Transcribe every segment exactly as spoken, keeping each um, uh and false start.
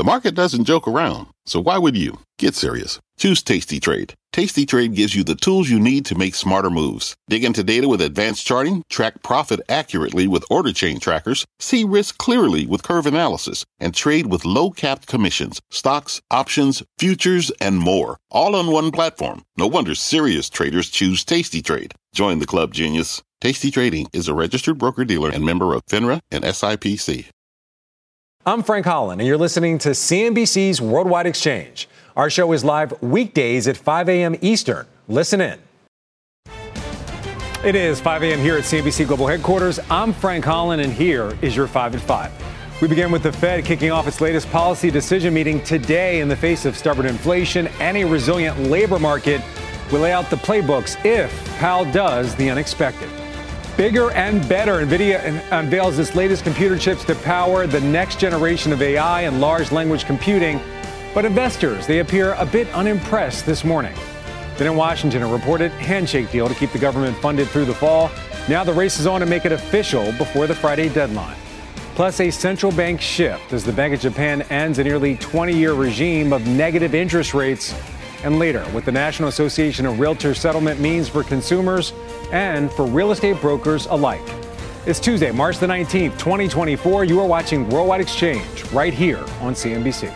The market doesn't joke around, so why would you? Get serious. Choose Tasty Trade. Tasty Trade gives you the tools you need to make smarter moves. Dig into data with advanced charting, track profit accurately with order chain trackers, see risk clearly with curve analysis, and trade with low-capped commissions, stocks, options, futures, and more. All on one platform. No wonder serious traders choose Tasty Trade. Join the club, genius. Tasty Trading is a registered broker-dealer and member of FINRA and S I P C. I'm Frank Holland, and you're listening to C N B C's Worldwide Exchange. Our show is live weekdays at five a.m. Eastern. Listen in. It is five a.m. here at C N B C Global Headquarters. I'm Frank Holland, and here is your five at five. We begin with the Fed kicking off its latest policy decision meeting today in the face of stubborn inflation and a resilient labor market. We lay out the playbooks if Powell does the unexpected. Bigger and better, NVIDIA unveils its latest computer chips to power the next generation of A I and large language computing. But investors, they appear a bit unimpressed this morning. Then in Washington, a reported handshake deal to keep the government funded through the fall. Now the race is on to make it official before the Friday deadline. Plus a central bank shift as the Bank of Japan ends a nearly twenty-year regime of negative interest rates. And later, what the National Association of Realtor Settlement means for consumers and for real estate brokers alike. It's Tuesday, March the nineteenth, twenty twenty-four. You are watching Worldwide Exchange right here on C N B C.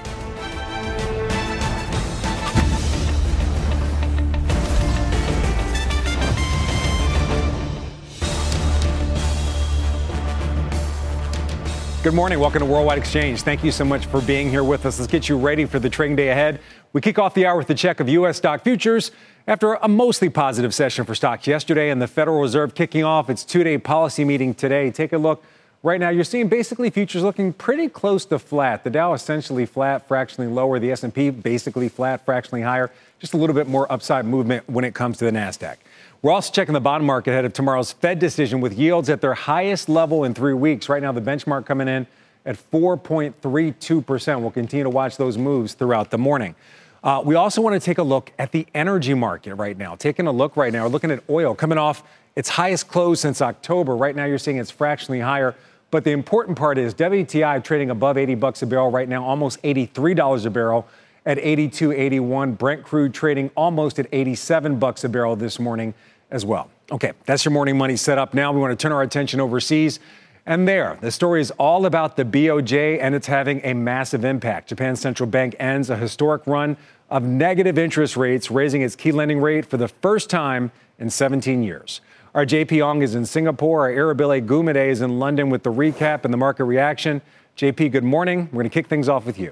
Good morning. Welcome to Worldwide Exchange. Thank you so much for being here with us. Let's get you ready for the trading day ahead. We kick off the hour with a check of U S stock futures after a mostly positive session for stocks yesterday and the Federal Reserve kicking off its two-day policy meeting today. Take a look. Right now, you're seeing basically futures looking pretty close to flat. The Dow essentially flat, fractionally lower. The S and P basically flat, fractionally higher. Just a little bit more upside movement when it comes to the NASDAQ. We're also checking the bond market ahead of tomorrow's Fed decision with yields at their highest level in three weeks. Right now, the benchmark coming in at four point three two percent. We'll continue to watch those moves throughout the morning. Uh, we also want to take a look at the energy market right now. Taking a look right now, we're looking at oil coming off its highest close since October. Right now, you're seeing it's fractionally higher. But the important part is W T I trading above eighty bucks a barrel right now, almost eighty-three dollars a barrel at eighty-two eighty-one. Brent crude trading almost at eighty-seven bucks a barrel this morning as well. Okay, that's your morning money set up. Now we want to turn our attention overseas. And there, the story is all about the B O J, and it's having a massive impact. Japan's central bank ends a historic run of negative interest rates, raising its key lending rate for the first time in seventeen years. Our J P Ong is in Singapore. Our Arabile Gumede is in London with the recap and the market reaction. J P, good morning. We're going to kick things off with you.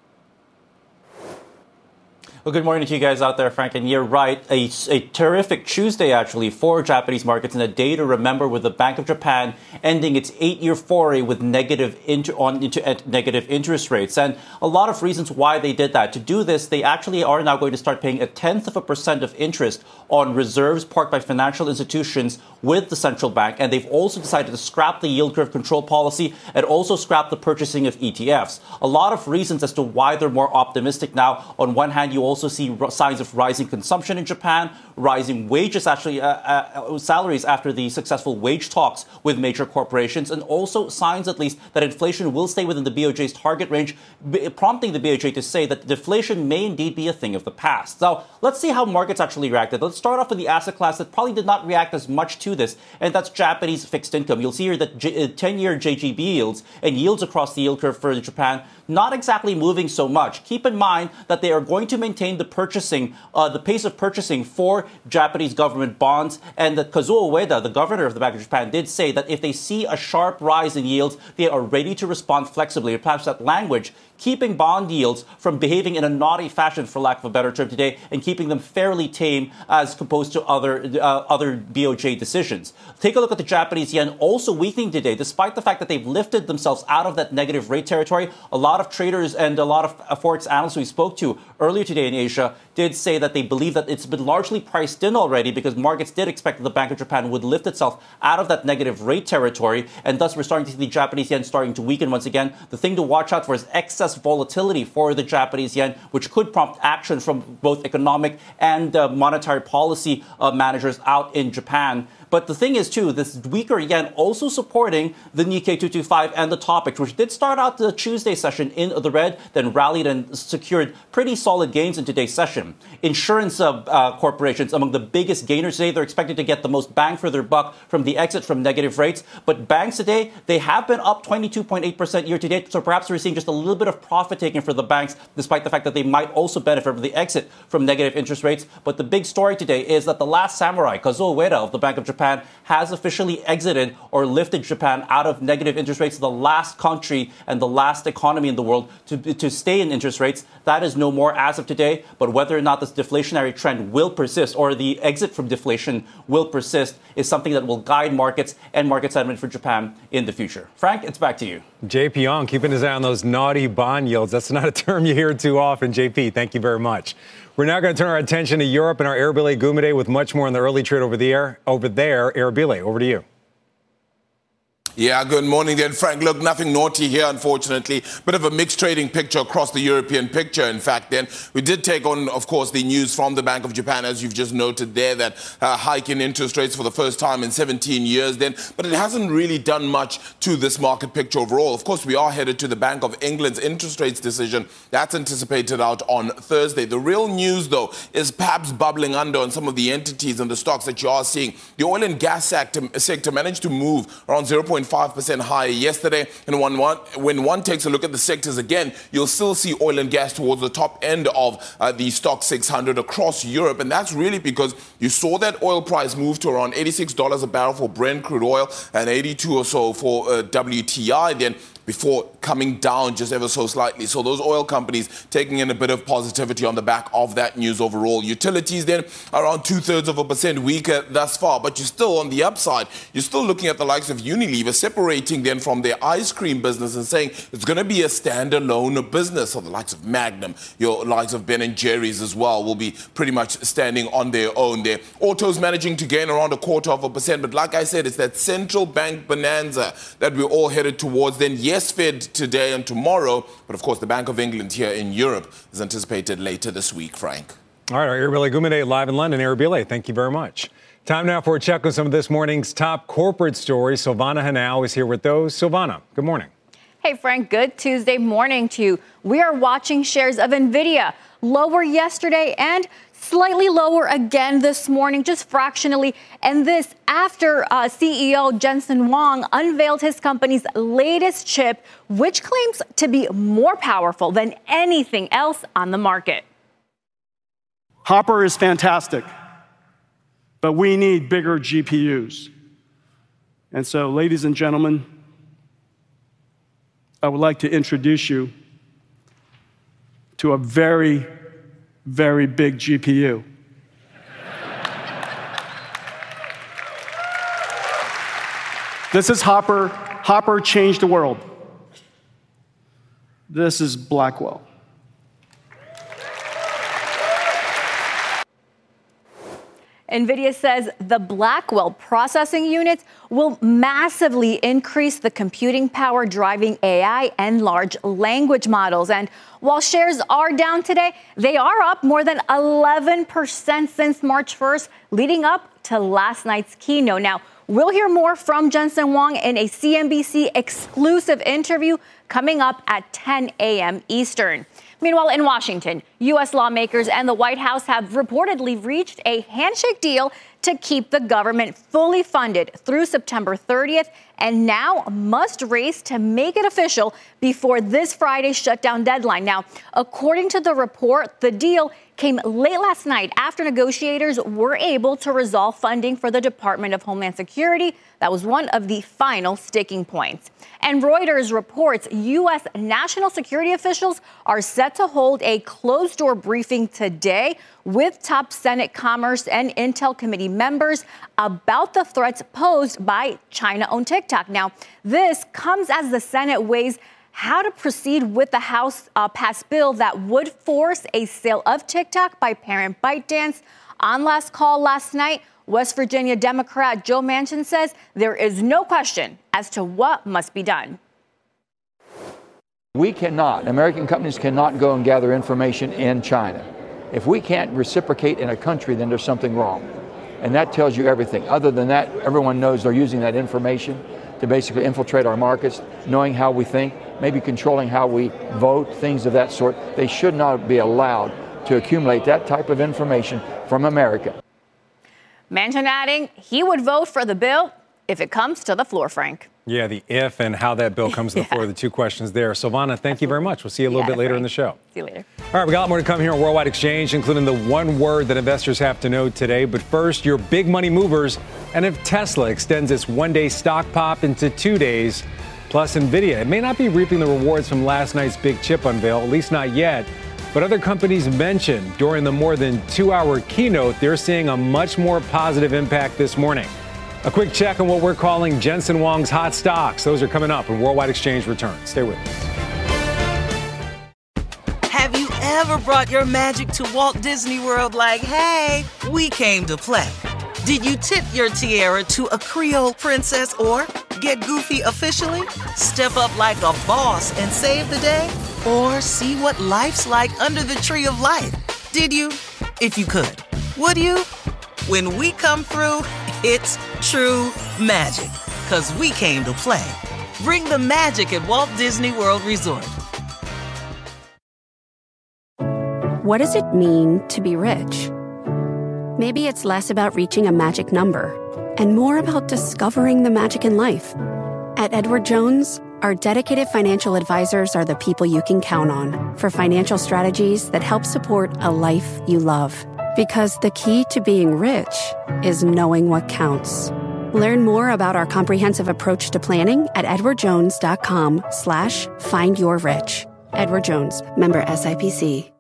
Well, good morning to you guys out there, Frank. And you're right. A, a terrific Tuesday, actually, for Japanese markets, and a day to remember with the Bank of Japan ending its eight-year foray with negative inter, on into uh, negative interest rates. And a lot of reasons why they did that. To do this, they actually are now going to start paying a tenth of a percent of interest on reserves parked by financial institutions with the central bank. And they've also decided to scrap the yield curve control policy and also scrap the purchasing of E T Fs. A lot of reasons as to why they're more optimistic now. On one hand, you also see signs of rising consumption in Japan, rising wages, actually, uh, uh, salaries after the successful wage talks with major corporations, and also signs, at least, that inflation will stay within the B O J's target range, b- prompting the B O J to say that deflation may indeed be a thing of the past. Now, let's see how markets actually reacted. Let's start off with the asset class that probably did not react as much to this, and that's Japanese fixed income. You'll see here that J- uh, ten-year J G B yields and yields across the yield curve for Japan not exactly moving so much. Keep in mind that they are going to maintain the purchasing, uh, the pace of purchasing for Japanese government bonds, and that Kazuo Ueda, the governor of the Bank of Japan, did say that if they see a sharp rise in yields, they are ready to respond flexibly. Perhaps that language, keeping bond yields from behaving in a naughty fashion, for lack of a better term today, and keeping them fairly tame as opposed to other uh, other B O J decisions. Take a look at the Japanese yen, also weakening today, despite the fact that they've lifted themselves out of that negative rate territory. A lot of traders and a lot of forex analysts we spoke to earlier today in Asia did say that they believe that it's been largely priced in already because markets did expect that the Bank of Japan would lift itself out of that negative rate territory, and thus we're starting to see the Japanese yen starting to weaken once again. The thing to watch out for is excess volatility for the Japanese yen, which could prompt action from both economic and uh, monetary policy uh, managers out in Japan. But the thing is, too, this weaker yen also supporting the Nikkei two twenty-five and the Topix, which did start out the Tuesday session in the red, then rallied and secured pretty solid gains in today's session. Insurance uh, uh, corporations among the biggest gainers today. They're expected to get the most bang for their buck from the exit from negative rates. But banks today, they have been up twenty-two point eight percent year to date. So perhaps we're seeing just a little bit of profit taking for the banks, despite the fact that they might also benefit from the exit from negative interest rates. But the big story today is that the last samurai, Kazuo Ueda of the Bank of Japan, has officially exited or lifted Japan out of negative interest rates, the last country and the last economy in the world to, to stay in interest rates. That is no more as of today. But whether or not this deflationary trend will persist or the exit from deflation will persist is something that will guide markets and market sentiment for Japan in the future. Frank, it's back to you. J P Young, keeping his eye on those naughty bond yields. That's not a term you hear too often, J P. Thank you very much. We're now going to turn our attention to Europe and our Arabile Gumede with much more in the early trade over the air. Over there, Arabile, over to you. Yeah, good morning then, Frank. Look, nothing naughty here, unfortunately. Bit of a mixed trading picture across the European picture. In fact, then, we did take on, of course, the news from the Bank of Japan, as you've just noted there, that uh, hike in interest rates for the first time in seventeen years then. But it hasn't really done much to this market picture overall. Of course, we are headed to the Bank of England's interest rates decision. That's anticipated out on Thursday. The real news, though, is perhaps bubbling under on some of the entities and the stocks that you are seeing. The oil and gas sector, sector managed to move around zero point five percent higher yesterday. And when one, when one takes a look at the sectors again, you'll still see oil and gas towards the top end of uh, the stock six hundred across Europe. And that's really because you saw that oil price move to around eighty-six dollars a barrel for Brent crude oil and eighty-two or so for uh, W T I then, before coming down just ever so slightly. So those oil companies taking in a bit of positivity on the back of that news overall. Utilities then around two-thirds of a percent weaker thus far, but you're still on the upside. You're still looking at the likes of Unilever separating then from their ice cream business and saying it's going to be a standalone business. So the likes of Magnum, your likes of Ben and Jerry's as well will be pretty much standing on their own there. Autos managing to gain around a quarter of a percent, but like I said, it's that central bank bonanza that we're all headed towards then. Yes, Fed today and tomorrow, but of course the Bank of England here in Europe is anticipated later this week, Frank. All right, our Arabile Gumede live in London. Arabile, thank you very much. Time now for a check on some of this morning's top corporate stories. Silvana Henao is here with those. Silvana, good morning. Hey, Frank, good Tuesday morning to you. We are watching shares of NVIDIA lower yesterday and slightly lower again this morning, just fractionally. And this after uh, C E O Jensen Huang unveiled his company's latest chip, which claims to be more powerful than anything else on the market. Hopper is fantastic, but we need bigger G P Us. And so, ladies and gentlemen, I would like to introduce you to a very, very big G P U. This is Hopper. Hopper changed the world. This is Blackwell. NVIDIA says the Blackwell processing units will massively increase the computing power driving A I and large language models. And while shares are down today, they are up more than eleven percent since March first, leading up to last night's keynote. Now, we'll hear more from Jensen Huang in a C N B C exclusive interview coming up at ten a.m. Eastern. Meanwhile, in Washington, U S lawmakers and the White House have reportedly reached a handshake deal to keep the government fully funded through September thirtieth, and now must race to make it official before this Friday's shutdown deadline. Now, according to the report, the deal came late last night after negotiators were able to resolve funding for the Department of Homeland Security. That was one of the final sticking points. And Reuters reports U S national security officials are set to hold a closed-door briefing today with top Senate Commerce and Intel Committee members about the threats posed by China-owned TikTok. Now, this comes as the Senate weighs how to proceed with the House uh, passed bill that would force a sale of TikTok by parent ByteDance. On last call last night, West Virginia Democrat Joe Manchin says there is no question as to what must be done. We cannot, American companies cannot go and gather information in China. If we can't reciprocate in a country, then there's something wrong. And that tells you everything. Other than that, everyone knows they're using that information to basically infiltrate our markets, knowing how we think, maybe controlling how we vote, things of that sort. They should not be allowed to accumulate that type of information from America. Manchin adding he would vote for the bill if it comes to the floor, Frank. Yeah, the if and how that bill comes to the yeah. floor, the two questions there. Silvana, thank Absolutely. you very much. We'll see you a little bit later Frank. in the show. See you later. All right, we got a lot more to come here on Worldwide Exchange, including the one word that investors have to know today. But first, your big money movers, and if Tesla extends its one-day stock pop into two days, plus NVIDIA. It may not be reaping the rewards from last night's big chip unveil, at least not yet. But other companies mentioned during the more than two-hour keynote, they're seeing a much more positive impact this morning. A quick check on what we're calling Jensen Huang's hot stocks. Those are coming up when Worldwide Exchange returns. Stay with us. Have you ever brought your magic to Walt Disney World like, hey, we came to play? Did you tip your tiara to a Creole princess or get goofy officially? Step up like a boss and save the day? Or see what life's like under the tree of life? Did you? If you could. Would you? When we come through, it's true magic. 'Cause we came to play. Bring the magic at Walt Disney World Resort. What does it mean to be rich? Maybe it's less about reaching a magic number and more about discovering the magic in life. At Edward Jones, our dedicated financial advisors are the people you can count on for financial strategies that help support a life you love. Because the key to being rich is knowing what counts. Learn more about our comprehensive approach to planning at edwardjones.com slash find your rich. Edward Jones, member S I P C.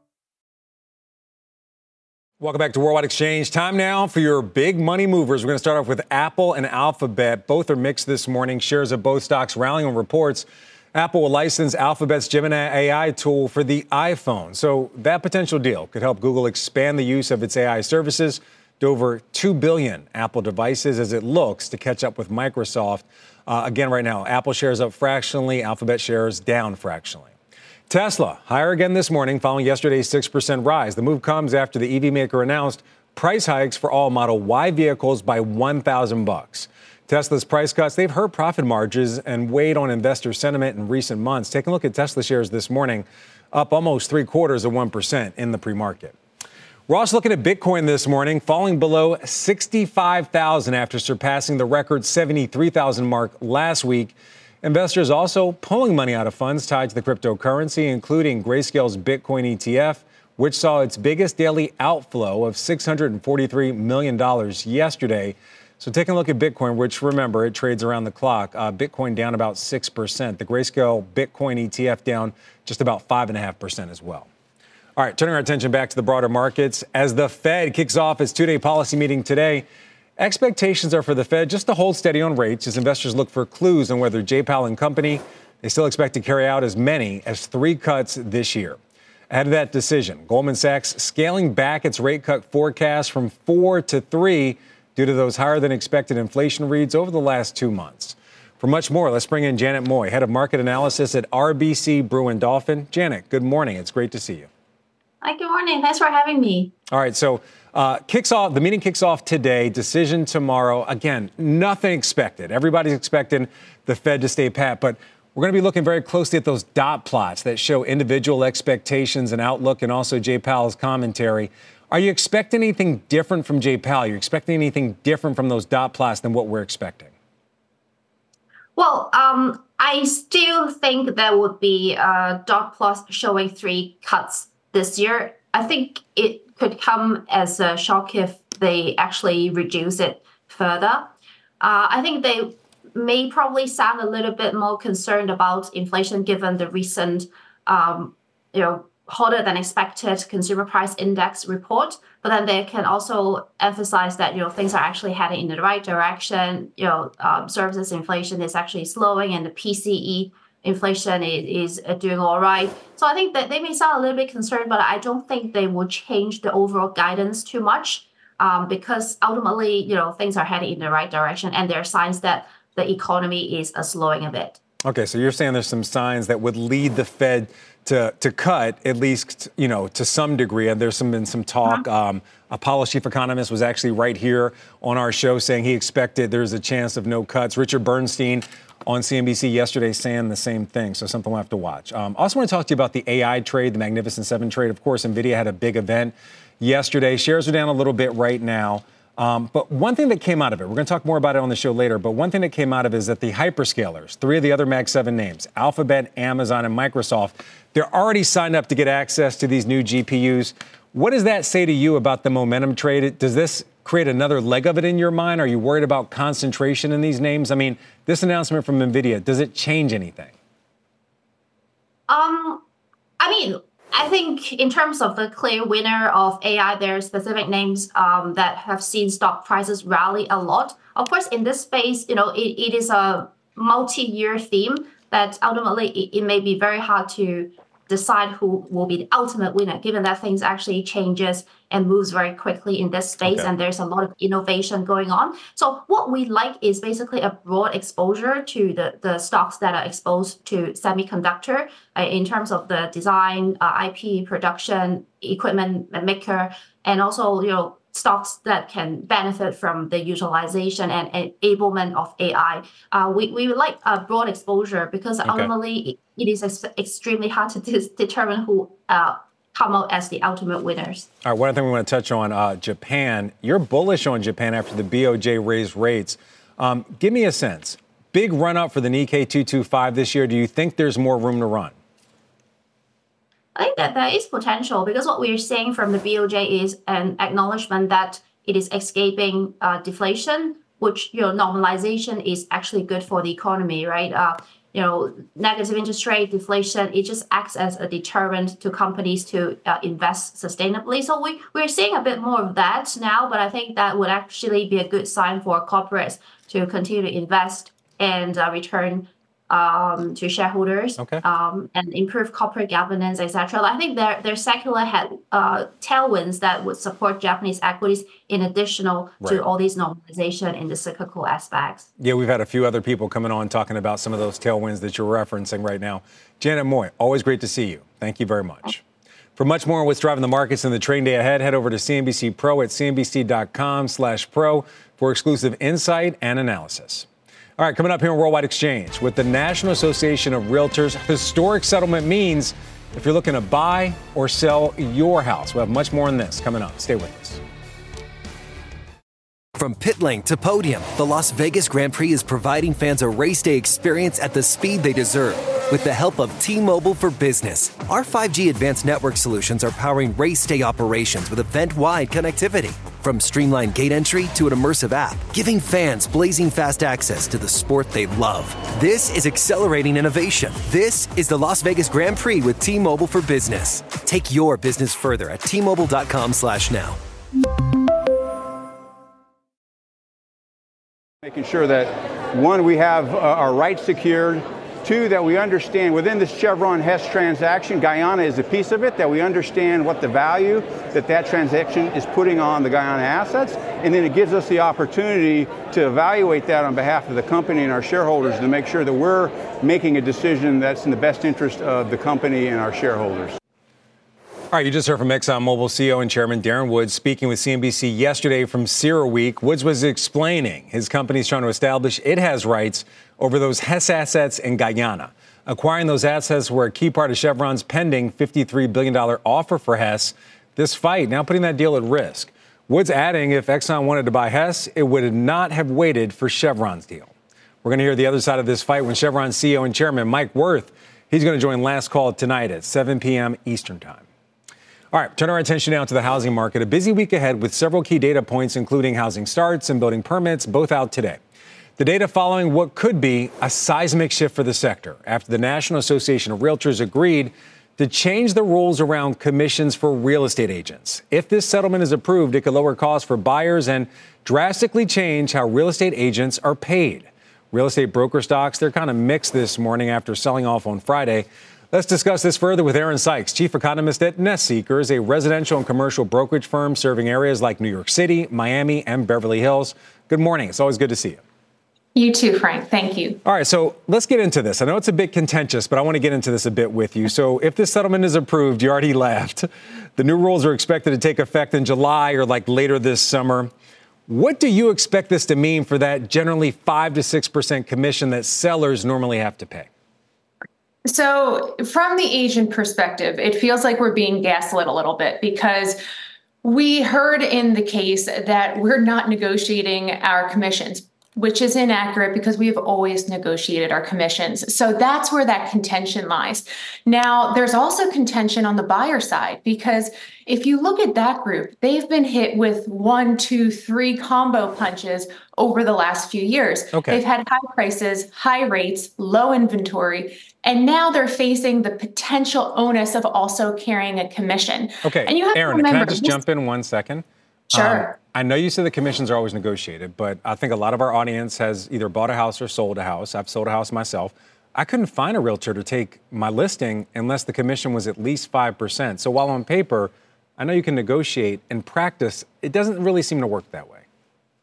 Welcome back to Worldwide Exchange. Time now for your big money movers. We're going to start off with Apple and Alphabet. Both are mixed this morning. Shares of both stocks rallying on reports. Apple will license Alphabet's Gemini A I tool for the iPhone. So that potential deal could help Google expand the use of its A I services to over two billion Apple devices as it looks to catch up with Microsoft. Uh, again, right now, Apple shares up fractionally, Alphabet shares down fractionally. Tesla higher again this morning following yesterday's six percent rise. The move comes after the E V maker announced price hikes for all Model Y vehicles by one thousand bucks. Tesla's price cuts, they've hurt profit margins and weighed on investor sentiment in recent months. Take a look at Tesla shares this morning, up almost three quarters of one percent in the pre-market. We're also looking at Bitcoin this morning, falling below sixty-five thousand after surpassing the record seventy-three thousand mark last week. Investors also pulling money out of funds tied to the cryptocurrency, including Grayscale's Bitcoin E T F, which saw its biggest daily outflow of six hundred forty-three million dollars yesterday. So taking a look at Bitcoin, which, remember, it trades around the clock, uh, Bitcoin down about six percent. The Grayscale Bitcoin E T F down just about five point five percent as well. All right, turning our attention back to the broader markets. As the Fed kicks off its two-day policy meeting today, expectations are for the Fed just to hold steady on rates as investors look for clues on whether Jay Powell and company, they still expect to carry out as many as three cuts this year. Ahead of that decision, Goldman Sachs scaling back its rate cut forecast from four to three due to those higher than expected inflation reads over the last two months. For much more, let's bring in Janet Moy, head of market analysis at R B C Brewin Dolphin. Janet, good morning. It's great to see you. Hi, good morning. Thanks for having me. All right, so uh, kicks off. The meeting kicks off today. Decision tomorrow. Again, nothing expected. Everybody's expecting the Fed to stay pat, but we're going to be looking very closely at those dot plots that show individual expectations and outlook, and also Jay Powell's commentary. Are you expecting anything different from Jay Powell? Are you expecting anything different from those dot plots than what we're expecting? Well, um, I still think there would be a dot plot showing three cuts this year. I think it could come as a shock if they actually reduce it further. Uh, I think they may probably sound a little bit more concerned about inflation given the recent, um, you know, hotter than expected consumer price index report, but then they can also emphasize that, you know, things are actually heading in the right direction. You know, um, services inflation is actually slowing and the P C E inflation is, is doing all right. So I think that they may sound a little bit concerned, but I don't think they will change the overall guidance too much um, because ultimately, you know, things are heading in the right direction and there are signs that the economy is uh, slowing a bit. Okay, so you're saying there's some signs that would lead the Fed to to cut, at least, you know, to some degree. And there's some been some talk. Uh-huh. Um, Apollo's chief economist was actually right here on our show saying he expected there's a chance of no cuts. Richard Bernstein on C N B C yesterday saying the same thing. So something we'll have to watch. Um, I also want to talk to you about the A I trade, the Magnificent Seven trade. Of course, NVIDIA had a big event yesterday. Shares are down a little bit right now. Um, but one thing that came out of it, we're going to talk more about it on the show later, but one thing that came out of it is that the hyperscalers, three of the other Mag seven names, Alphabet, Amazon, and Microsoft, they're already signed up to get access to these new G P Us. What does that say to you about the momentum trade? Does this create another leg of it in your mind? Are you worried about concentration in these names? I mean, this announcement from NVIDIA, does it change anything? Um, I mean, I think in terms of the clear winner of A I, there are specific names um, that have seen stock prices rally a lot. Of course, in this space, you know, it, it is a multi-year theme that ultimately it, it may be very hard to decide who will be the ultimate winner, given that things actually changes and moves very quickly in this space, okay. and there's a lot of innovation going on. So what we like is basically a broad exposure to the, the stocks that are exposed to semiconductor uh, in terms of the design, uh, I P, production, equipment maker, and also, you know, stocks that can benefit from the utilization and enablement of A I. Uh, we, we would like a broad exposure because okay. ultimately it is ex- extremely hard to dis- determine who uh, come out as the ultimate winners. All right, one thing we want to touch on, uh, Japan. You're bullish on Japan after the B O J raised rates. Um, give me a sense. Big run up for the Nikkei two twenty-five this year. Do you think there's more room to run? I think that there is potential because what we're seeing from the B O J is an acknowledgement that it is escaping uh, deflation, which, you know, normalization is actually good for the economy, right? Uh, you know, negative interest rate, deflation, it just acts as a deterrent to companies to uh, invest sustainably. So we, we're seeing a bit more of that now, but I think that would actually be a good sign for corporates to continue to invest and uh, return Um, to shareholders, okay. um, and improve corporate governance, et cetera. I think there there's secular head, uh, tailwinds that would support Japanese equities in additional right. to all these normalization in the cyclical aspects. Yeah, we've had a few other people coming on talking about some of those tailwinds that you're referencing right now. Janet Moy, always great to see you. Thank you very much. For much more on what's driving the markets in the trading day ahead, head over to C N B C Pro at cnbc.com slash pro for exclusive insight and analysis. All right, coming up here on Worldwide Exchange, what the National Association of Realtors historic settlement means if you're looking to buy or sell your house. We'll have much more on this coming up. Stay with us. From pit lane to podium, the Las Vegas Grand Prix is providing fans a race day experience at the speed they deserve. With the help of T-Mobile for Business, our five G advanced network solutions are powering race day operations with event-wide connectivity. From streamlined gate entry to an immersive app, giving fans blazing fast access to the sport they love. This is accelerating innovation. This is the Las Vegas Grand Prix with T-Mobile for Business. Take your business further at T-Mobile.com slash now. Making sure that, one, we have uh, our rights secured. Two, that we understand within this Chevron Hess transaction, Guyana is a piece of it, that we understand what the value that that transaction is putting on the Guyana assets. And then it gives us the opportunity to evaluate that on behalf of the company and our shareholders to make sure that we're making a decision that's in the best interest of the company and our shareholders. All right, you just heard from ExxonMobil C E O and Chairman Darren Woods speaking with C N B C yesterday from CERAWeek. Woods was explaining his company's trying to establish it has rights over those Hess assets in Guyana. Acquiring those assets were a key part of Chevron's pending fifty-three billion dollars offer for Hess. This fight now putting that deal at risk. Woods adding if Exxon wanted to buy Hess, it would not have waited for Chevron's deal. We're going to hear the other side of this fight when Chevron's C E O and Chairman Mike Wirth, he's going to join Last Call tonight at seven p.m. Eastern Time. All right, turn our attention now to the housing market. A busy week ahead with several key data points, including housing starts and building permits, both out today. The data following what could be a seismic shift for the sector after the National Association of Realtors agreed to change the rules around commissions for real estate agents. If this settlement is approved, it could lower costs for buyers and drastically change how real estate agents are paid. Real estate broker stocks, they're kind of mixed this morning after selling off on Friday. Let's discuss this further with Aaron Sykes, chief economist at Nest Seekers, a residential and commercial brokerage firm serving areas like New York City, Miami, and Beverly Hills. Good morning. It's always good to see you. You too, Frank. Thank you. All right, so let's get into this. I know it's a bit contentious, but I want to get into this a bit with you. So if this settlement is approved, you already laughed. The new rules are expected to take effect in July or like later this summer. What do you expect this to mean for that generally five to six percent commission that sellers normally have to pay? So from the agent perspective, it feels like we're being gaslit a little bit because we heard in the case that we're not negotiating our commissions, which is inaccurate because we have always negotiated our commissions. So that's where that contention lies. Now, there's also contention on the buyer side, because if you look at that group, they've been hit with one, two, three combo punches over the last few years. Okay. They've had high prices, high rates, low inventory, and now they're facing the potential onus of also carrying a commission. Okay, and you have Aaron, to remember, can I just this- jump in one second? Sure. Um, I know you said the commissions are always negotiated, but I think a lot of our audience has either bought a house or sold a house. I've sold a house myself. I couldn't find a realtor to take my listing unless the commission was at least five percent. So while on paper, I know you can negotiate. In practice, it doesn't really seem to work that way.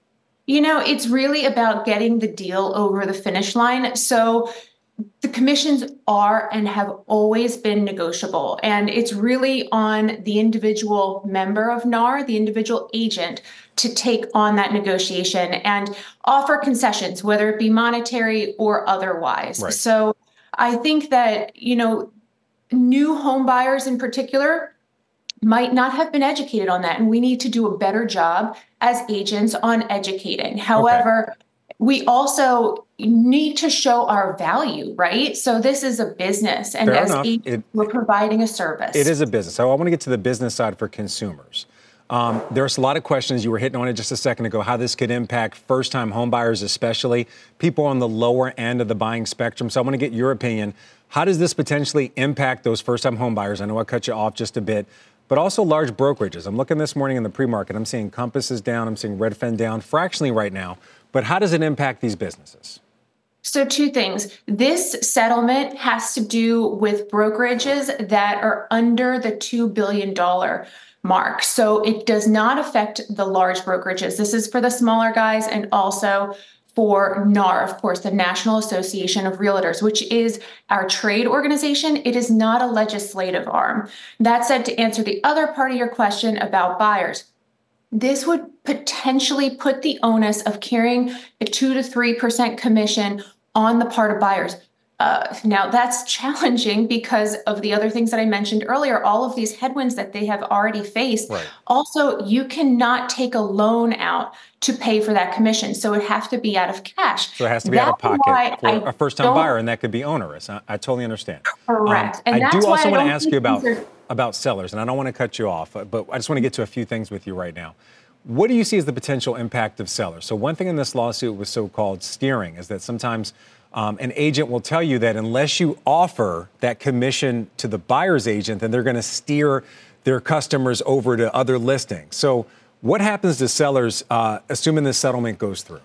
You know, it's really about getting the deal over the finish line. So the commissions are and have always been negotiable, and it's really on the individual member of N A R, the individual agent, to take on that negotiation and offer concessions, whether it be monetary or otherwise. Right. So I think that, you know, new home buyers in particular might not have been educated on that, and we need to do a better job as agents on educating. However, okay. we also need to show our value, right? So this is a business, and Fair as enough. agents, It- we're providing a service. It is a business. So I want to get to the business side for consumers. Um, there's a lot of questions. You were hitting on it just a second ago, how this could impact first-time home buyers, especially people on the lower end of the buying spectrum. So I want to get your opinion. How does this potentially impact those first-time home buyers? I know I cut you off just a bit, but also large brokerages. I'm looking this morning in the pre-market. I'm seeing Compass is down. I'm seeing Redfin down fractionally right now. But how does it impact these businesses? So two things. This settlement has to do with brokerages that are under the two billion dollars mark. So it does not affect the large brokerages. This is for the smaller guys and also for N A R, of course, the National Association of Realtors, which is our trade organization. It is not a legislative arm. That said, to answer the other part of your question about buyers, this would potentially put the onus of carrying a two to three percent commission on the part of buyers. Uh, now, that's challenging because of the other things that I mentioned earlier, all of these headwinds that they have already faced. Right. Also, you cannot take a loan out to pay for that commission, so it has to be out of cash. So it has to be that's out of pocket for I a first-time buyer, and that could be onerous. I, I totally understand. Correct. Um, and I that's do why also I want to don't ask think you about, these are- about sellers, and I don't want to cut you off, but I just want to get to a few things with you right now. What do you see as the potential impact of sellers? So one thing in this lawsuit with so-called steering is that sometimes um, an agent will tell you that unless you offer that commission to the buyer's agent, then they're going to steer their customers over to other listings. So what happens to sellers, uh, assuming this settlement goes through?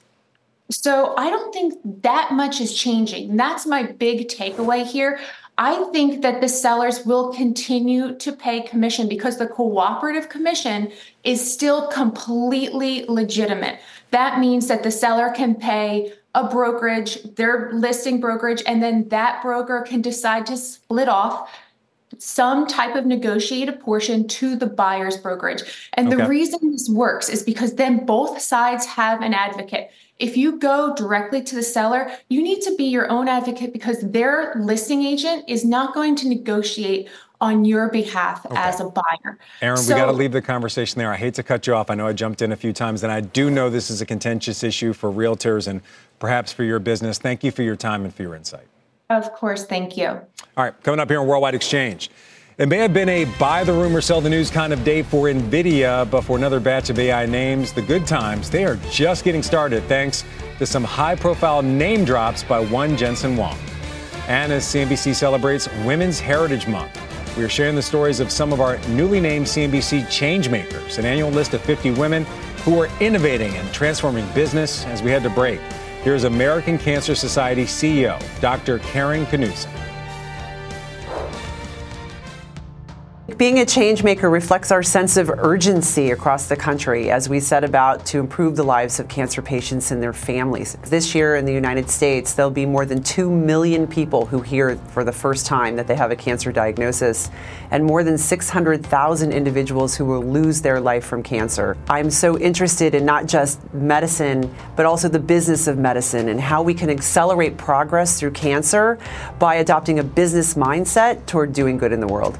So I don't think that much is changing. That's my big takeaway here. I think that the sellers will continue to pay commission because the cooperative commission is still completely legitimate. That means that the seller can pay a brokerage, their listing brokerage, and then that broker can decide to split off some type of negotiated portion to the buyer's brokerage. And okay. the reason this works is because then both sides have an advocate. If you go directly to the seller, you need to be your own advocate because their listing agent is not going to negotiate on your behalf okay. as a buyer. Aaron, so, we got to leave the conversation there. I hate to cut you off. I know I jumped in a few times, and I do know this is a contentious issue for realtors and perhaps for your business. Thank you for your time and for your insight. Of course. Thank you. All right. Coming up here on Worldwide Exchange. It may have been a buy the rumor, sell the news kind of day for NVIDIA, but for another batch of A I names, the good times, they are just getting started thanks to some high-profile name drops by one Jensen Huang. And as C N B C celebrates Women's Heritage Month, we are sharing the stories of some of our newly named C N B C changemakers, an annual list of fifty women who are innovating and transforming business as we head to break. Here's American Cancer Society C E O, Doctor Karen Knudsen. Being a change maker reflects our sense of urgency across the country as we set about to improve the lives of cancer patients and their families. This year in the United States, there'll be more than two million people who hear for the first time that they have a cancer diagnosis, and more than six hundred thousand individuals who will lose their life from cancer. I'm so interested in not just medicine, but also the business of medicine and how we can accelerate progress through cancer by adopting a business mindset toward doing good in the world.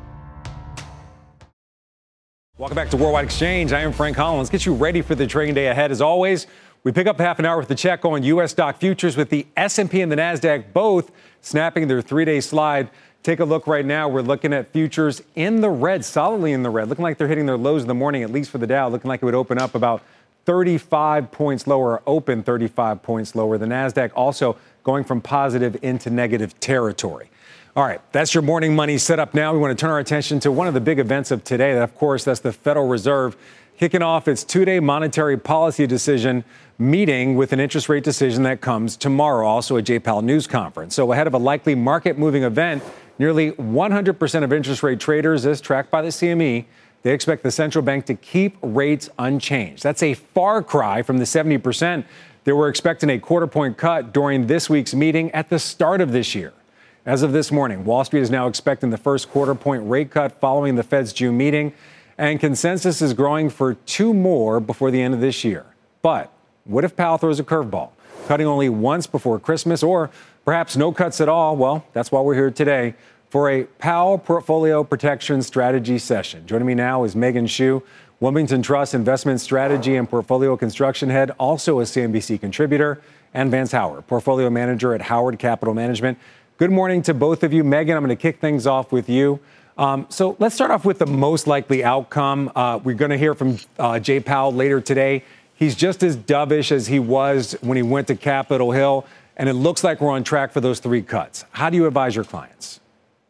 Welcome back to Worldwide Exchange. I am Frank Holland. Let's get you ready for the trading day ahead. As always, we pick up half an hour with the check on U S stock futures with the S and P and the NASDAQ both snapping their three-day slide. Take a look right now. We're looking at futures in the red, solidly in the red, looking like they're hitting their lows in the morning, at least for the Dow, looking like it would open up about thirty-five points lower, open thirty-five points lower. The NASDAQ also going from positive into negative territory. All right, that's your morning money set up now. We want to turn our attention to one of the big events of today. Of course, that's the Federal Reserve kicking off its two-day monetary policy decision meeting with an interest rate decision that comes tomorrow, also a J PAL news conference. So ahead of a likely market-moving event, nearly one hundred percent of interest rate traders, as tracked by the C M E, they expect the central bank to keep rates unchanged. That's a far cry from the seventy percent they were expecting a quarter-point cut during this week's meeting at the start of this year. As of this morning, Wall Street is now expecting the first quarter-point rate cut following the Fed's June meeting, and consensus is growing for two more before the end of this year. But what if Powell throws a curveball, cutting only once before Christmas, or perhaps no cuts at all? Well, that's why we're here today for a Powell Portfolio Protection Strategy session. Joining me now is Megan Hsu, Wilmington Trust Investment Strategy and Portfolio Construction Head, also a C N B C contributor, and Vance Howard, Portfolio Manager at Howard Capital Management. Good morning to both of you. Megan, I'm going to kick things off with you. Um, so let's start off with the most likely outcome. Uh, we're going to hear from uh, Jay Powell later today. He's just as dovish as he was when he went to Capitol Hill, and it looks like we're on track for those three cuts. How do you advise your clients?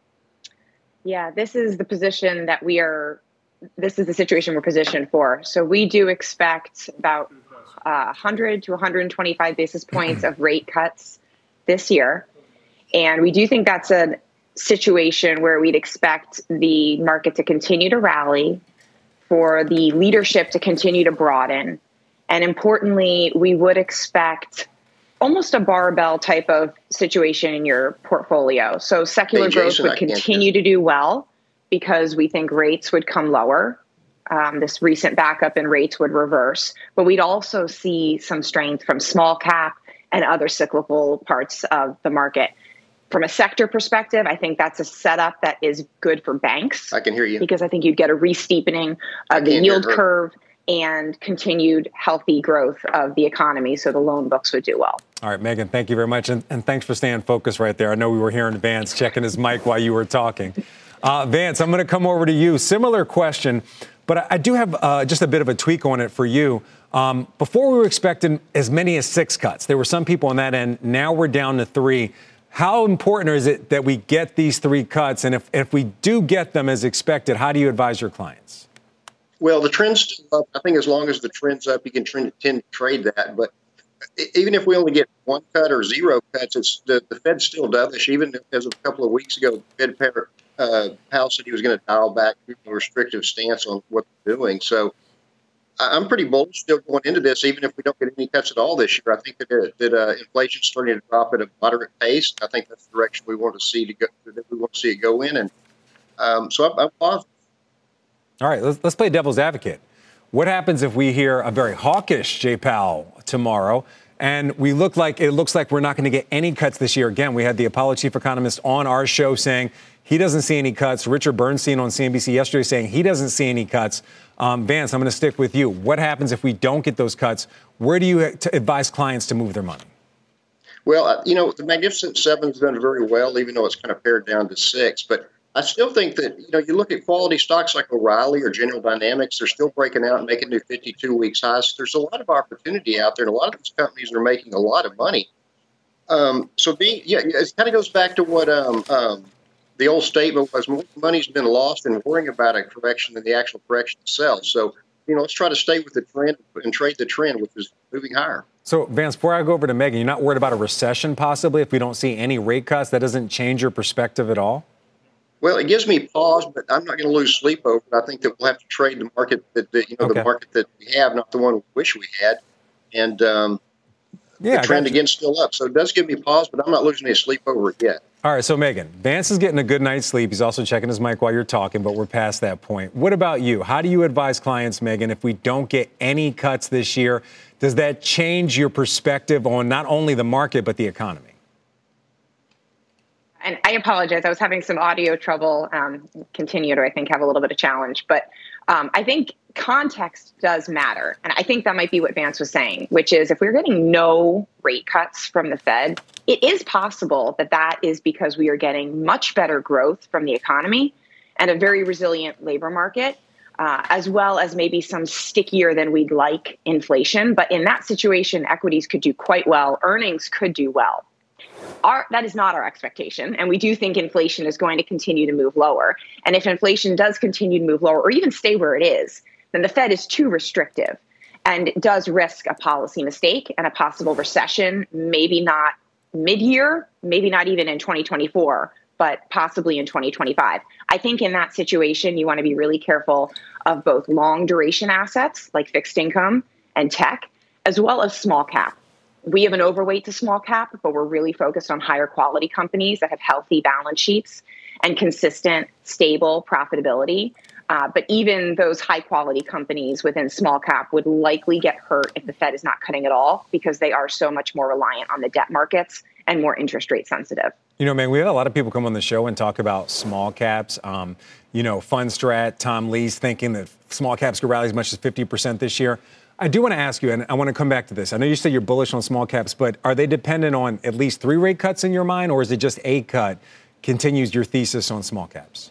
Yeah, this is the position that we are, this is the situation we're positioned for. So we do expect about uh, one hundred to one hundred twenty-five basis points of rate cuts this year. And we do think that's a situation where we'd expect the market to continue to rally, for the leadership to continue to broaden. And importantly, we would expect almost a barbell type of situation in your portfolio. So secular hey, Jason, growth would continue to do well because we think rates would come lower. Um, this recent backup in rates would reverse. But we'd also see some strength from small cap and other cyclical parts of the market. From a sector perspective, I think that's a setup that is good for banks. I can hear you. Because I think you'd get a re-steepening of the yield curve and continued healthy growth of the economy, so the loan books would do well. All right, Megan, thank you very much, and, and thanks for staying focused right there. I know we were hearing Vance checking his mic while you were talking. Uh, Vance, I'm going to come over to you. Similar question, but I, I do have uh, just a bit of a tweak on it for you. Um, before we were expecting as many as six cuts. There were some people on that end. Now we're down to three. How important is it that we get these three cuts? And if, if we do get them as expected, how do you advise your clients? Well, the trend's still up. I think as long as the trend's up, you can tend to trade that. But even if we only get one cut or zero cuts, it's the, the Fed's still dovish. Even as of a couple of weeks ago, the Fed uh, Powell said he was going to dial back a restrictive stance on what they're doing. So I'm pretty bullish still going into this, even if we don't get any cuts at all this year. I think that, uh, that uh, inflation's starting to drop at a moderate pace. I think that's the direction we want to see to go. That we want to see it go in, and um, so I'm, I'm positive. All right, let's, let's play devil's advocate. What happens if we hear a very hawkish Jay Powell tomorrow, and we look like it looks like we're not going to get any cuts this year? Again, we had the Apollo chief economist on our show saying he doesn't see any cuts. Richard Bernstein on C N B C yesterday saying he doesn't see any cuts. Um, Vance, I'm going to stick with you. What happens if we don't get those cuts? Where do you t- advise clients to move their money? Well, you know, the Magnificent Seven's done very well, even though it's kind of pared down to six. But I still think that, you know, you look at quality stocks like O'Reilly or General Dynamics, they're still breaking out and making new fifty-two weeks highs. There's a lot of opportunity out there, and a lot of these companies are making a lot of money. Um, so being, yeah, it kind of goes back to what um, um, the old statement was: more money's been lost in worrying about a correction than the actual correction itself. So, you know, let's try to stay with the trend and trade the trend, which is moving higher. So, Vance, before I go over to Megan, you're not worried about a recession possibly if we don't see any rate cuts? That doesn't change your perspective at all? Well, it gives me pause, but I'm not going to lose sleep over it. I think that we'll have to trade the market that, that you know, Okay. the market that we have, not the one we wish we had. And um, Yeah, I the trend got you. again's still up. So it does give me pause, but I'm not losing any sleep over it yet. All right, so Megan, Vance is getting a good night's sleep. He's also checking his mic while you're talking, but we're past that point. What about you? How do you advise clients, Megan, if we don't get any cuts this year? Does that change your perspective on not only the market, but the economy? And I apologize. I was having some audio trouble. Um, continue to, I think, have a little bit of challenge. But um, I think context does matter. And I think that might be what Vance was saying, which is if we're getting no rate cuts from the Fed, it is possible that that is because we are getting much better growth from the economy and a very resilient labor market, uh, as well as maybe some stickier than we'd like inflation. But in that situation, equities could do quite well. Earnings could do well. Our, that is not our expectation. And we do think inflation is going to continue to move lower. And if inflation does continue to move lower or even stay where it is, then the Fed is too restrictive and does risk a policy mistake and a possible recession, maybe not mid-year, maybe not even in twenty twenty-four, but possibly in twenty twenty-five. I think in that situation, you want to be really careful of both long duration assets like fixed income and tech, as well as small cap. We have an overweight to small cap, but we're really focused on higher quality companies that have healthy balance sheets and consistent, stable profitability. Uh, but even those high quality companies within small cap would likely get hurt if the Fed is not cutting at all because they are so much more reliant on the debt markets and more interest rate sensitive. You know, man, we had a lot of people come on the show and talk about small caps. Um, you know, Fundstrat, Tom Lee's thinking that small caps could rally as much as fifty percent this year. I do want to ask you, and I want to come back to this. I know you said you're bullish on small caps, but are they dependent on at least three rate cuts in your mind, or is it just a cut continues your thesis on small caps?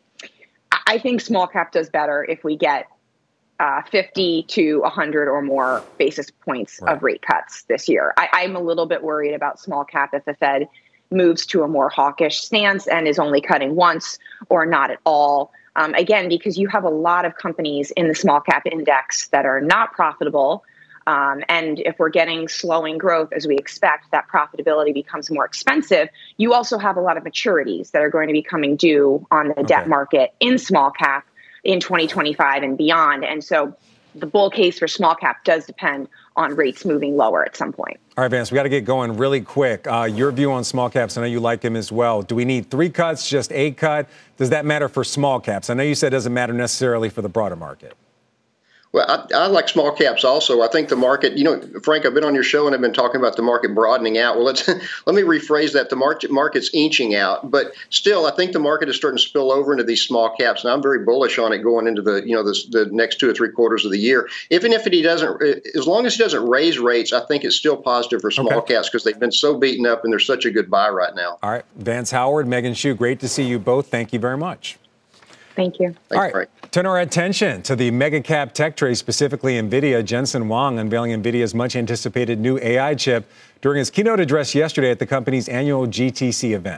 I think small cap does better if we get uh, fifty to one hundred or more basis points right. of rate cuts this year. I, I'm a little bit worried about small cap if the Fed moves to a more hawkish stance and is only cutting once or not at all. Um, again, because you have a lot of companies in the small cap index that are not profitable. Um, and if we're getting slowing growth as we expect, that profitability becomes more expensive. You also have a lot of maturities that are going to be coming due on the okay. debt market in small cap in twenty twenty-five and beyond. And so the bull case for small cap does depend on rates moving lower at some point. All right, Vance, we got to get going really quick. Uh, your view on small caps, I know you like them as well. Do we need three cuts, just a cut? Does that matter for small caps? I know you said it doesn't matter necessarily for the broader market. Well, I, I like small caps also. I think the market, you know, Frank, I've been on your show and I've been talking about the market broadening out. Well, let's let me rephrase that. The market market's inching out, but still, I think the market is starting to spill over into these small caps, and I'm very bullish on it going into the, you know, this, the next two or three quarters of the year. Even if he doesn't, as long as he doesn't raise rates, I think it's still positive for small okay. caps because they've been so beaten up and they're such a good buy right now. All right, Vance Howard, Megan Hsu, great to see you both. Thank you very much. Thank you. All right, Frank. Turn our attention to the mega cap tech trade, specifically NVIDIA. Jensen Huang unveiling NVIDIA's much anticipated new A I chip during his keynote address yesterday at the company's annual G T C event.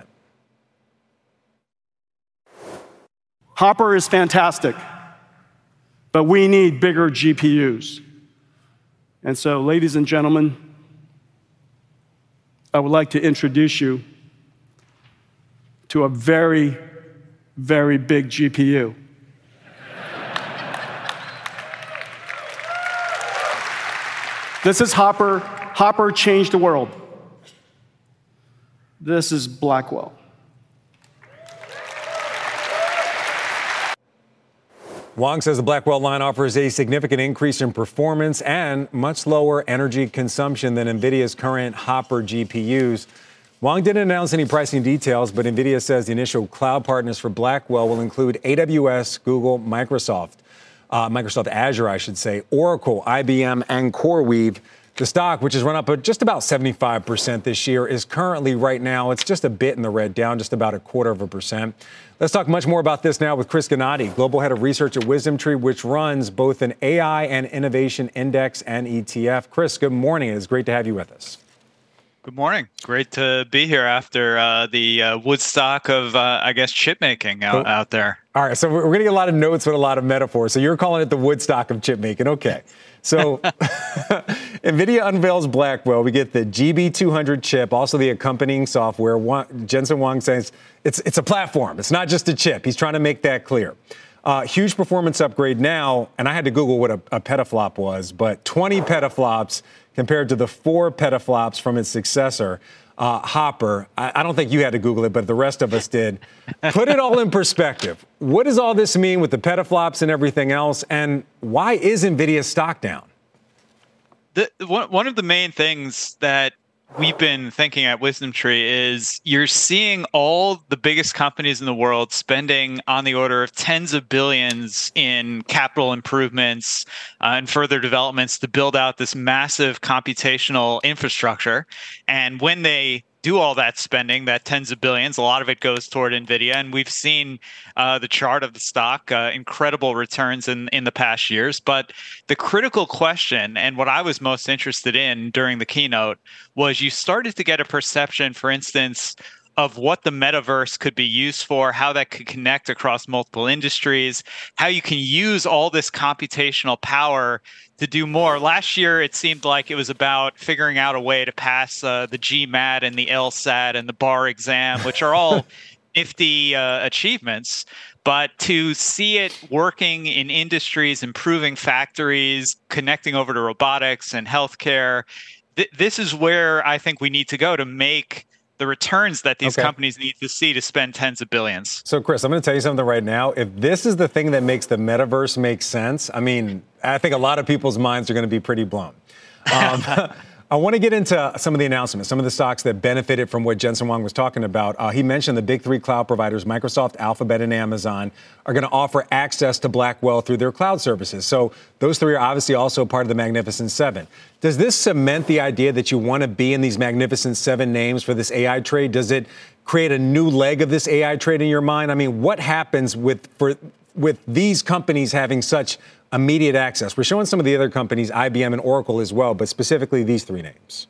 Hopper is fantastic, but we need bigger G P Us. And so, ladies and gentlemen, I would like to introduce you to a very, very big G P U. This is Hopper. Hopper changed the world. This is Blackwell. Huang says the Blackwell line offers a significant increase in performance and much lower energy consumption than NVIDIA's current Hopper G P Us. Huang didn't announce any pricing details, but NVIDIA says the initial cloud partners for Blackwell will include A W S, Google, Microsoft, uh, Microsoft Azure, I should say, Oracle, I B M, and CoreWeave. The stock, which has run up just about seventy-five percent this year, is currently right now, it's just a bit in the red, down just about a quarter of a percent. Let's talk much more about this now with Chris Gennady, Global Head of Research at WisdomTree, which runs both an A I and Innovation Index and E T F. Chris, good morning. It's great to have you with us. Good morning. Great to be here after uh, the uh, Woodstock of, uh, I guess, chip making out, cool. out there. All right, so we're going to get a lot of notes with a lot of metaphors. So you're calling it the Woodstock of chip making. Okay. So NVIDIA unveils Blackwell. We get the G B two hundred chip, also the accompanying software. Jensen Huang says it's it's a platform. It's not just a chip. He's trying to make that clear. Uh, huge performance upgrade now, and I had to Google what a, a petaflop was, but twenty petaflops compared to the four petaflops from its successor, uh, Hopper. I, I don't think you had to Google it, but the rest of us did. Put it all in perspective. What does all this mean with the petaflops and everything else, and why is NVIDIA's stock down? The, one, one of the main things that we've been thinking at WisdomTree is you're seeing all the biggest companies in the world spending on the order of tens of billions in capital improvements uh, and further developments to build out this massive computational infrastructure. And when they do all that spending, that tens of billions, a lot of it goes toward NVIDIA. And we've seen uh, the chart of the stock, uh, incredible returns in, in the past years. But the critical question, and what I was most interested in during the keynote, was you started to get a perception, for instance, of what the metaverse could be used for, how that could connect across multiple industries, how you can use all this computational power to do more. Last year, it seemed like it was about figuring out a way to pass uh, the GMAT and the LSAT and the bar exam, which are all nifty uh, achievements. But to see it working in industries, improving factories, connecting over to robotics and healthcare, th- this is where I think we need to go to make the returns that these okay. companies need to see to spend tens of billions. So, Chris, I'm going to tell you something right now. If this is the thing that makes the metaverse make sense, I mean, I think a lot of people's minds are going to be pretty blown. Um, I want to get into some of the announcements, some of the stocks that benefited from what Jensen Huang was talking about. Uh, he mentioned the big three cloud providers, Microsoft, Alphabet, and Amazon, are going to offer access to Blackwell through their cloud services. So those three are obviously also part of the Magnificent Seven. Does this cement the idea that you want to be in these Magnificent Seven names for this A I trade? Does it create a new leg of this A I trade in your mind? I mean, what happens with for with these companies having such immediate access? We're showing some of the other companies, I B M and Oracle as well, but specifically these three names.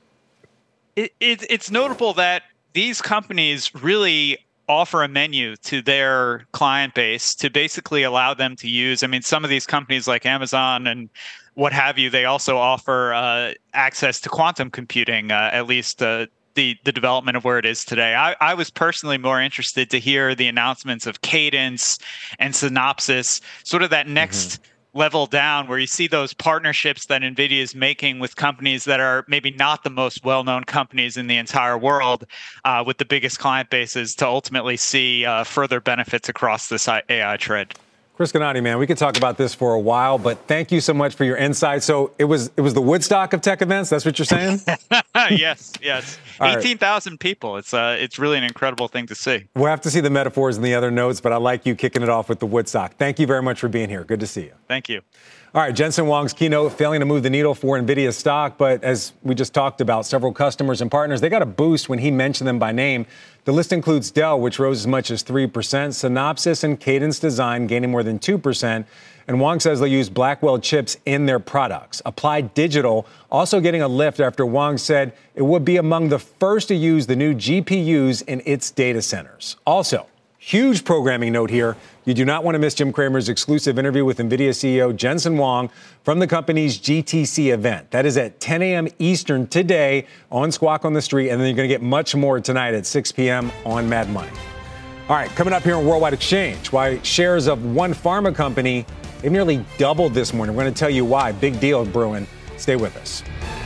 It, it, it's notable that these companies really offer a menu to their client base to basically allow them to use. I mean, some of these companies like Amazon and what have you, they also offer uh, access to quantum computing, uh, at least uh, the, the development of where it is today. I, I was personally more interested to hear the announcements of Cadence and Synopsys, sort of that next mm-hmm. level down where you see those partnerships that NVIDIA is making with companies that are maybe not the most well-known companies in the entire world, uh, with the biggest client bases to ultimately see uh, further benefits across this A I trend. Chris Gennady, man, we could talk about this for a while, but thank you so much for your insight. So it was it was the Woodstock of tech events. That's what you're saying? yes, yes. eighteen thousand people. It's uh, it's really an incredible thing to see. We'll have to see the metaphors in the other notes, but I like you kicking it off with the Woodstock. Thank you very much for being here. Good to see you. Thank you. All right, Jensen Huang's keynote failing to move the needle for NVIDIA stock, but as we just talked about, several customers and partners, they got a boost when he mentioned them by name. The list includes Dell, which rose as much as three percent, Synopsys and Cadence Design gaining more than two percent, and Huang says they'll use Blackwell chips in their products. Applied Digital also getting a lift after Huang said it would be among the first to use the new G P Us in its data centers. Also, huge programming note here. You do not want to miss Jim Cramer's exclusive interview with NVIDIA C E O Jensen Huang from the company's G T C event. That is at ten a.m. Eastern today on Squawk on the Street, and then you're going to get much more tonight at six p.m. on Mad Money. All right, coming up here on Worldwide Exchange, why shares of one pharma company have nearly doubled this morning. We're going to tell you why. Big deal brewing. Stay with us.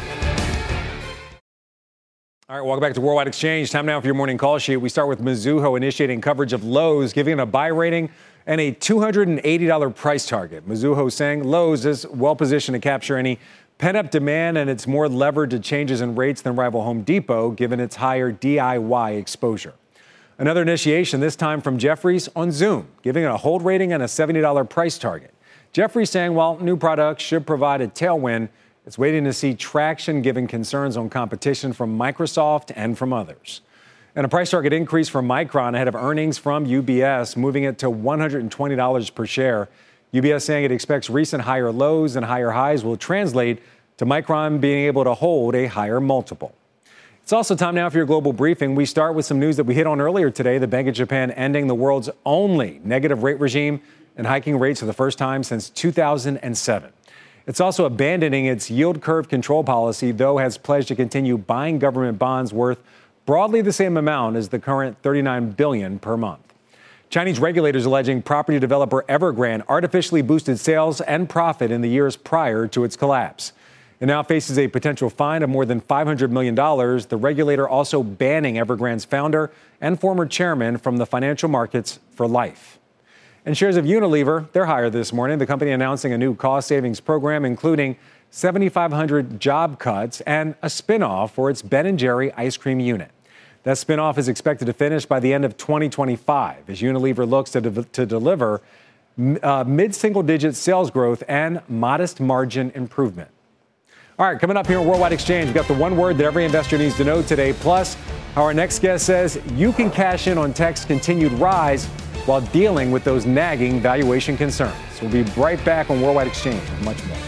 All right, welcome back to Worldwide Exchange. Time now for your morning call sheet. We start with Mizuho initiating coverage of Lowe's, giving it a buy rating and a two hundred eighty dollars price target. Mizuho saying Lowe's is well positioned to capture any pent-up demand, and it's more levered to changes in rates than rival Home Depot, given its higher D I Y exposure. Another initiation, this time from Jefferies on Zoom, giving it a hold rating and a seventy dollars price target. Jefferies saying while new products should provide a tailwind, it's waiting to see traction given concerns on competition from Microsoft and from others. And a price target increase for Micron ahead of earnings from U B S, moving it to one hundred twenty dollars per share. U B S saying it expects recent higher lows and higher highs will translate to Micron being able to hold a higher multiple. It's also time now for your global briefing. We start with some news that we hit on earlier today. The Bank of Japan ending the world's only negative rate regime and hiking rates for the first time since two thousand seven. It's also abandoning its yield curve control policy, though has pledged to continue buying government bonds worth broadly the same amount as the current thirty-nine billion dollars per month. Chinese regulators alleging property developer Evergrande artificially boosted sales and profit in the years prior to its collapse. It now faces a potential fine of more than five hundred million dollars. The regulator also banning Evergrande's founder and former chairman from the financial markets for life. And shares of Unilever, they're higher this morning. The company announcing a new cost savings program, including seven thousand five hundred job cuts and a spinoff for its Ben and Jerry ice cream unit. That spinoff is expected to finish by the end of twenty twenty-five as Unilever looks to, de- to deliver uh, mid-single-digit sales growth and modest margin improvement. All right, coming up here on Worldwide Exchange, we've got the one word that every investor needs to know today, plus how our next guest says you can cash in on tech's continued rise while dealing with those nagging valuation concerns. We'll be right back on Worldwide Exchange with much more.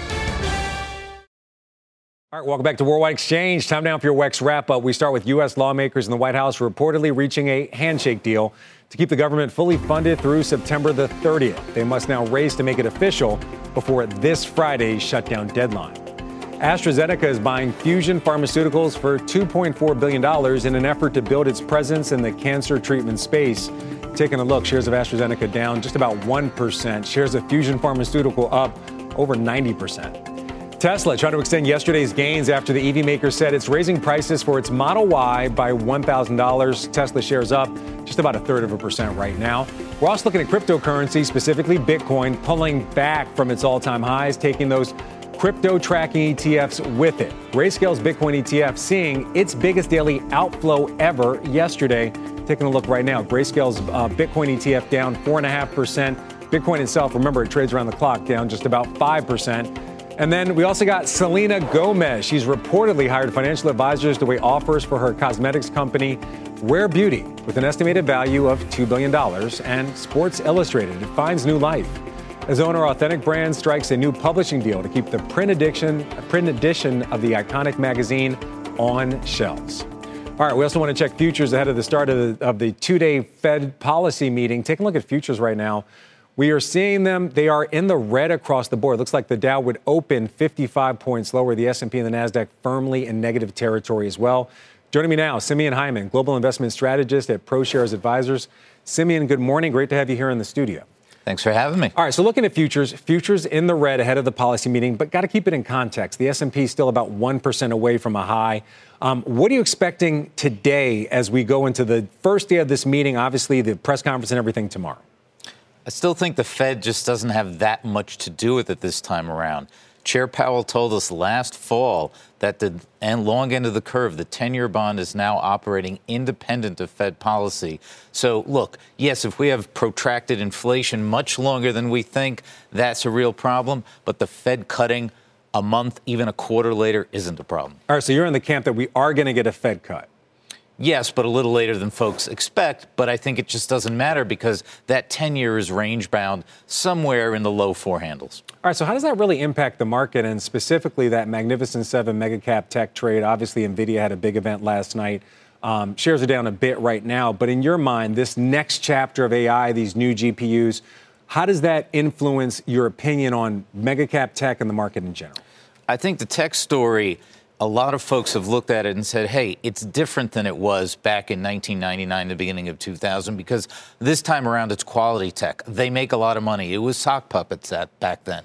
All right, welcome back to Worldwide Exchange. Time now for your W E X wrap-up. We start with U S lawmakers in the White House reportedly reaching a handshake deal to keep the government fully funded through September the thirtieth. They must now race to make it official before this Friday's shutdown deadline. AstraZeneca is buying Fusion Pharmaceuticals for two point four billion dollars in an effort to build its presence in the cancer treatment space. Taking a look, shares of AstraZeneca down just about one percent. Shares of Fusion Pharmaceutical up over ninety percent. Tesla trying to extend yesterday's gains after the E V maker said it's raising prices for its Model Y by one thousand dollars. Tesla shares up just about a third of a percent right now. We're also looking at cryptocurrency, specifically Bitcoin, pulling back from its all-time highs, taking those crypto tracking E T Fs with it. Grayscale's Bitcoin E T F seeing its biggest daily outflow ever yesterday. Taking a look right now, Grayscale's uh, Bitcoin E T F down four point five percent. Bitcoin itself, remember, it trades around the clock, down just about five percent. And then we also got Selena Gomez. She's reportedly hired financial advisors to weigh offers for her cosmetics company, Rare Beauty, with an estimated value of two billion dollars. And Sports Illustrated, it finds new life as owner Authentic Brands strikes a new publishing deal to keep the print edition, print edition of the iconic magazine on shelves. All right, we also want to check futures ahead of the start of the, of the two-day Fed policy meeting. Take a look at futures right now. We are seeing them. They are in the red across the board. Looks like the Dow would open fifty-five points lower. The S and P and the NASDAQ firmly in negative territory as well. Joining me now, Simeon Hyman, global investment strategist at ProShares Advisors. Simeon, good morning. Great to have you here in the studio. Thanks for having me. All right, so looking at futures, futures in the red ahead of the policy meeting, but got to keep it in context. The S and P is still about one percent away from a high. Um, what are you expecting today as we go into the first day of this meeting, obviously the press conference and everything tomorrow? I still think the Fed just doesn't have that much to do with it this time around. Chair Powell told us last fall that the and long end of the curve, the ten-year bond, is now operating independent of Fed policy. So, look, yes, if we have protracted inflation much longer than we think, that's a real problem. But the Fed cutting a month, even a quarter later, isn't a problem. All right, so you're in the camp that we are going to get a Fed cut. Yes, but a little later than folks expect. But I think it just doesn't matter because that ten-year is range-bound somewhere in the low four handles. All right, so how does that really impact the market and specifically that Magnificent Seven mega-cap tech trade? Obviously, NVIDIA had a big event last night. Um, shares are down a bit right now. But in your mind, this next chapter of A I, these new G P Us, how does that influence your opinion on mega-cap tech and the market in general? I think the tech story, a lot of folks have looked at it and said, hey, it's different than it was back in nineteen ninety-nine, the beginning of two thousand, because this time around it's quality tech. They make a lot of money. It was sock puppets that back then.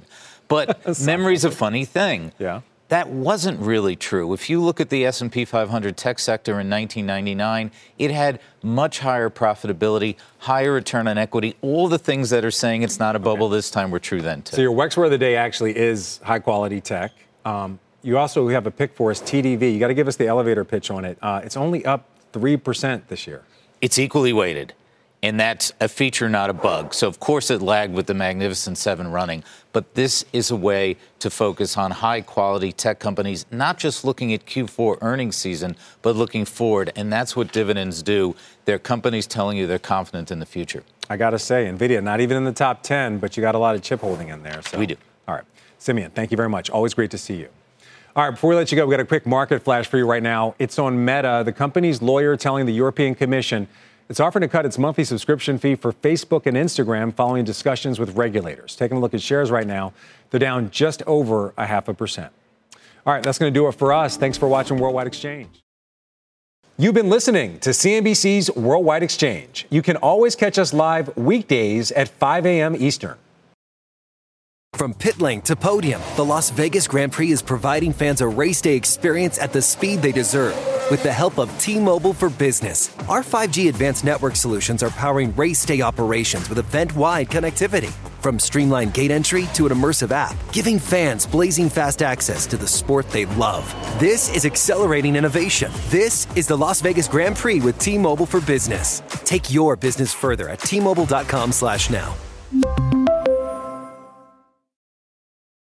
But memory's a funny thing. Yeah. That wasn't really true. If you look at the S and P five hundred tech sector in nineteen ninety-nine, it had much higher profitability, higher return on equity. All the things that are saying it's not a bubble okay. this time were true then, too. So your W E X word of the day actually is high-quality tech. Um, You also have a pick for us, T D V. You got to give us the elevator pitch on it. Uh, it's only up three percent this year. It's equally weighted, and that's a feature, not a bug. So, of course, it lagged with the Magnificent Seven running. But this is a way to focus on high-quality tech companies, not just looking at Q four earnings season, but looking forward. And that's what dividends do. They're companies telling you they're confident in the future. I got to say, NVIDIA, not even in the top ten, but you got a lot of chip holding in there. So. We do. All right. Simeon, thank you very much. Always great to see you. All right, before we let you go, we've got a quick market flash for you right now. It's on Meta, the company's lawyer telling the European Commission it's offering to cut its monthly subscription fee for Facebook and Instagram following discussions with regulators. Taking a look at shares right now, they're down just over a half a percent. All right, that's going to do it for us. Thanks for watching Worldwide Exchange. You've been listening to C N B C's Worldwide Exchange. You can always catch us live weekdays at five a.m. Eastern. From pit lane to podium, the Las Vegas Grand Prix is providing fans a race day experience at the speed they deserve. With the help of T-Mobile for Business, our five G advanced network solutions are powering race day operations with event-wide connectivity. From streamlined gate entry to an immersive app, giving fans blazing fast access to the sport they love. This is accelerating innovation. This is the Las Vegas Grand Prix with T-Mobile for Business. Take your business further at T Mobile dot com slash now.